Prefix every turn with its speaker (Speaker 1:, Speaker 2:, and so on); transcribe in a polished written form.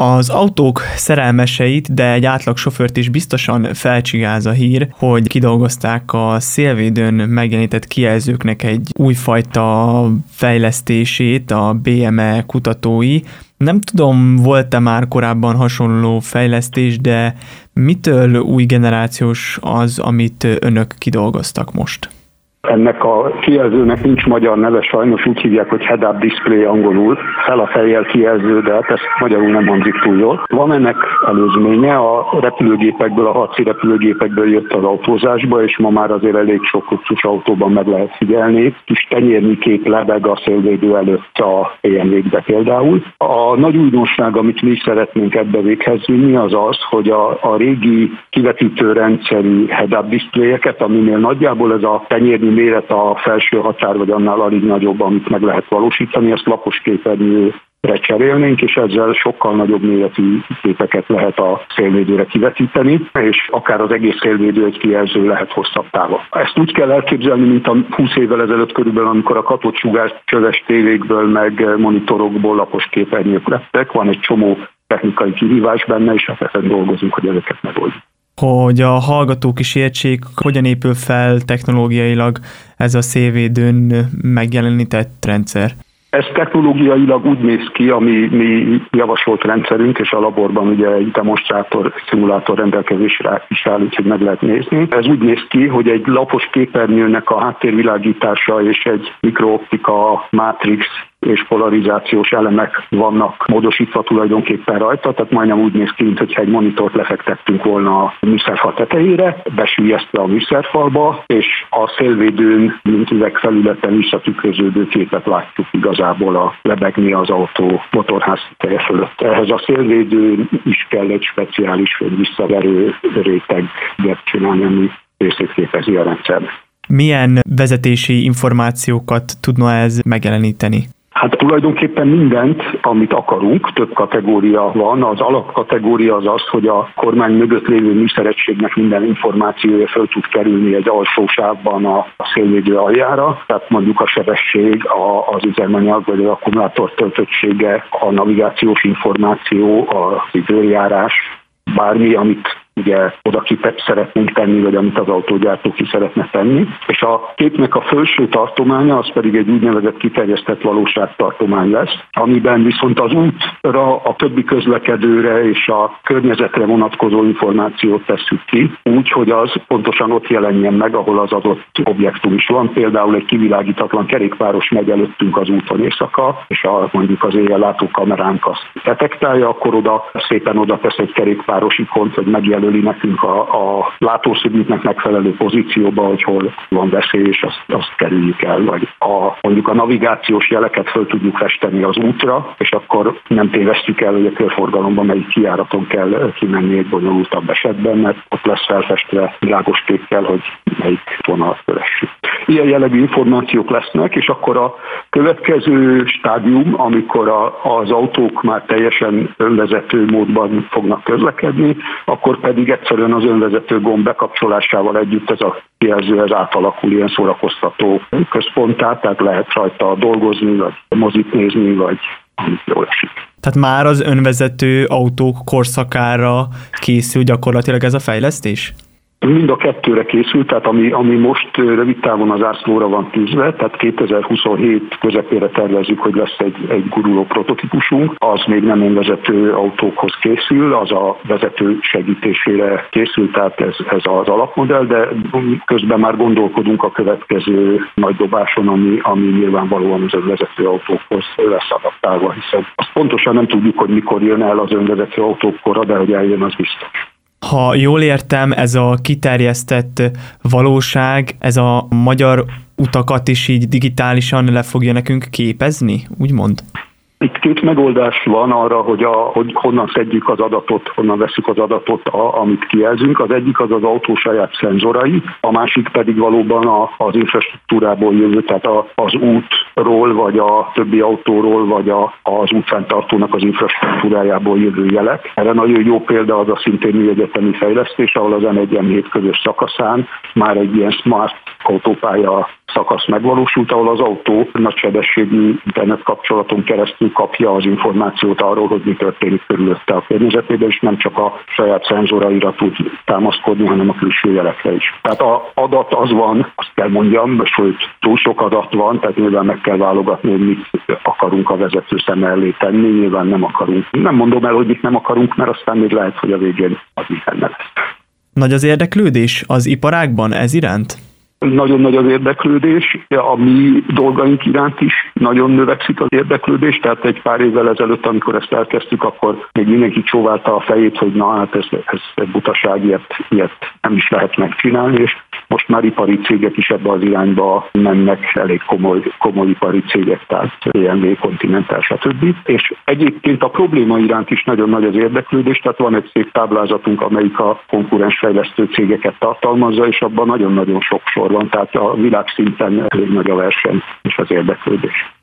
Speaker 1: Az autók szerelmeseit, de egy átlag sofőrt is biztosan felcsigáz a hír, hogy kidolgozták a szélvédőn megjelenített kijelzőknek egy újfajta fejlesztését a BME kutatói. Nem tudom, volt-e már korábban hasonló fejlesztés, de mitől új generációs az, amit önök kidolgoztak most?
Speaker 2: Ennek a kijelzőnek nincs magyar neve, sajnos úgy hívják, hogy head-up display angolul, fel a fejjel kijelző, de hát ezt magyarul nem hangzik túl jól. Van ennek előzménye, a repülőgépekből, a harci repülőgépekből jött az autózásba, és ma már azért elég sok luxus autóban meg lehet figyelni. Kis tenyérnyi kép lebeg a szélvédő előtt a BMW-kbe például. A nagy újdonság, amit mi szeretnénk ebbe véghez vinni, az az, hogy a régi kivetítőrendszerű head-up displayeket, aminél nagyjából ez a tenyérnyi méret a felső határ, vagy annál alig nagyobb, amit meg lehet valósítani, ezt lapos képernyőre cserélnénk, és ezzel sokkal nagyobb méretű képeket lehet a szélvédőre kivetíteni, és akár az egész szélvédő egy kijelző lehet hosszabb távon. Ezt úgy kell elképzelni, mint a 20 évvel ezelőtt körülbelül, amikor a katódsugár csöves tévékből, meg monitorokból lapos képernyők lettek. Van egy csomó technikai kihívás benne, és ezen dolgozunk, hogy ezeket megoldjuk.
Speaker 1: Hogy a hallgatók is értsék, hogyan épül fel technológiailag ez a szélvédőn megjelenített rendszer.
Speaker 2: Ez technológiailag úgy néz ki, mi javasolt rendszerünk, és a laborban ugye egy demonstrátor, szimulátor rendelkezésre is áll, úgyhogy meg lehet nézni. Ez úgy néz ki, hogy egy lapos képernyőnek a háttérvilágítása és egy mikrooptika mátrix és polarizációs elemek vannak módosítva tulajdonképpen rajta, tehát majdnem úgy néz ki, mintha egy monitort lefektettünk volna a műszerfal tetejére, besüllyesztve a műszerfalba, és a szélvédőn, mint üvegfelületen visszatükröződő képet látjuk igazából a lebegni az autó motorház teteje fölött. Ehhez a szélvédőn is kell egy speciális visszaverő réteget csinálni, ami részét képezi a rendszernek.
Speaker 1: Milyen vezetési információkat tudna ez megjeleníteni?
Speaker 2: Hát tulajdonképpen mindent, amit akarunk, több kategória van. Az alapkategória az az, hogy a kormány mögött lévő műszeregységnek minden információja föl tud kerülni egy alsó sávban a szélvédő aljára. Tehát mondjuk a sebesség, az üzemanyag vagy az akkumulátor töltöttsége, a navigációs információ, az időjárás, bármi, amit ugye oda ki szeretnénk tenni, vagy amit az autógyártó ki szeretne tenni. És a képnek a felső tartománya, az pedig egy úgynevezett kiterjesztett valóságtartomány lesz, amiben viszont az útra, a többi közlekedőre és a környezetre vonatkozó információt tesszük ki, úgy, hogy az pontosan ott jelenjen meg, ahol az adott objektum is van. Például egy kivilágítatlan kerékpáros megy előttünk az úton éjszaka, és mondjuk az éjjel látó kameránk azt detektálja, akkor szépen oda tesz egy kerékpáros ikont, hogy megjelöli nekünk a látószögünknek megfelelő pozícióba, hogy hol van veszély, és azt kerüljük el. Vagy mondjuk a navigációs jeleket föl tudjuk festeni az útra, és akkor nem tévesztjük el, hogy a körforgalomban melyik kijáraton kell kimenni egy bonyolultabb esetben, mert ott lesz felfestve világos képkel, hogy melyik vonalat kövessük. Ilyen jellegű információk lesznek, és akkor a következő stádium, amikor az autók már teljesen önvezető módban fognak közlekedni, akkor pedig egyszerűen az önvezető gomb bekapcsolásával együtt ez a kijelző átalakul ilyen szórakoztató központtá, tehát lehet rajta dolgozni, vagy mozit nézni, vagy amit jól esik.
Speaker 1: Tehát már az önvezető autók korszakára készül gyakorlatilag ez a fejlesztés?
Speaker 2: Mind a kettőre készült, tehát ami most rövid távon az zászlóra van tűzve, tehát 2027 közepére tervezzük, hogy lesz egy guruló prototípusunk, az még nem önvezető autókhoz készül, az a vezető segítésére készült, tehát ez az alapmodell, de közben már gondolkodunk a következő nagy dobáson, ami nyilvánvalóan az önvezető autókhoz lesz adaptálva, hiszen azt pontosan nem tudjuk, hogy mikor jön el az önvezető autók kora, de hogy eljön, az biztos.
Speaker 1: Ha jól értem, ez a kiterjesztett valóság, ez a magyar utakat is így digitálisan le fogja nekünk képezni, úgymond?
Speaker 2: Itt két megoldás van arra, hogy honnan szedjük az adatot, honnan veszük az adatot, amit kijelzünk. Az egyik az autó saját szenzorai, a másik pedig valóban az infrastruktúrából jövő, tehát az útról, vagy a többi autóról, vagy az útfenntartónak az infrastruktúrájából jövő jelek. Erre nagyon jó példa az a szintén műegyetemi fejlesztés, ahol az M1-M7 közös szakaszán már egy ilyen smart autópálya szakasz megvalósult, ahol az autó nagysebességű internet kapcsolaton keresztül kapja az információt arról, hogy mi történik körülötte a környezetében, és nem csak a saját szenzoraira tud támaszkodni, hanem a külső jelekre is. Tehát az adat az van, azt kell mondjam, hogy túl sok adat van, tehát nyilván meg kell válogatni, hogy mit akarunk a vezető szem elé tenni, nyilván nem akarunk. Nem mondom el, hogy mit nem akarunk, mert aztán még lehet, hogy a végén az is benne lesz.
Speaker 1: Nagy az érdeklődés az iparágban ez iránt?
Speaker 2: Nagyon nagy az érdeklődés, a mi dolgaink iránt is nagyon növekszik az érdeklődés, tehát egy pár évvel ezelőtt, amikor ezt elkezdtük, akkor még mindenki csóválta a fejét, hogy na hát ez butaság, ilyet nem is lehet megcsinálni, és most már ipari cégek is ebbe az irányba mennek, elég komoly ipari cégek, tehát BMW, Continental, stb. És egyébként a probléma iránt is nagyon nagy az érdeklődés, tehát van egy szép táblázatunk, amelyik a konkurens fejlesztő cégeket tartalmazza, és abban nagyon-nagyon sok sor van, tehát a világszinten elég nagy a verseny és az érdeklődés.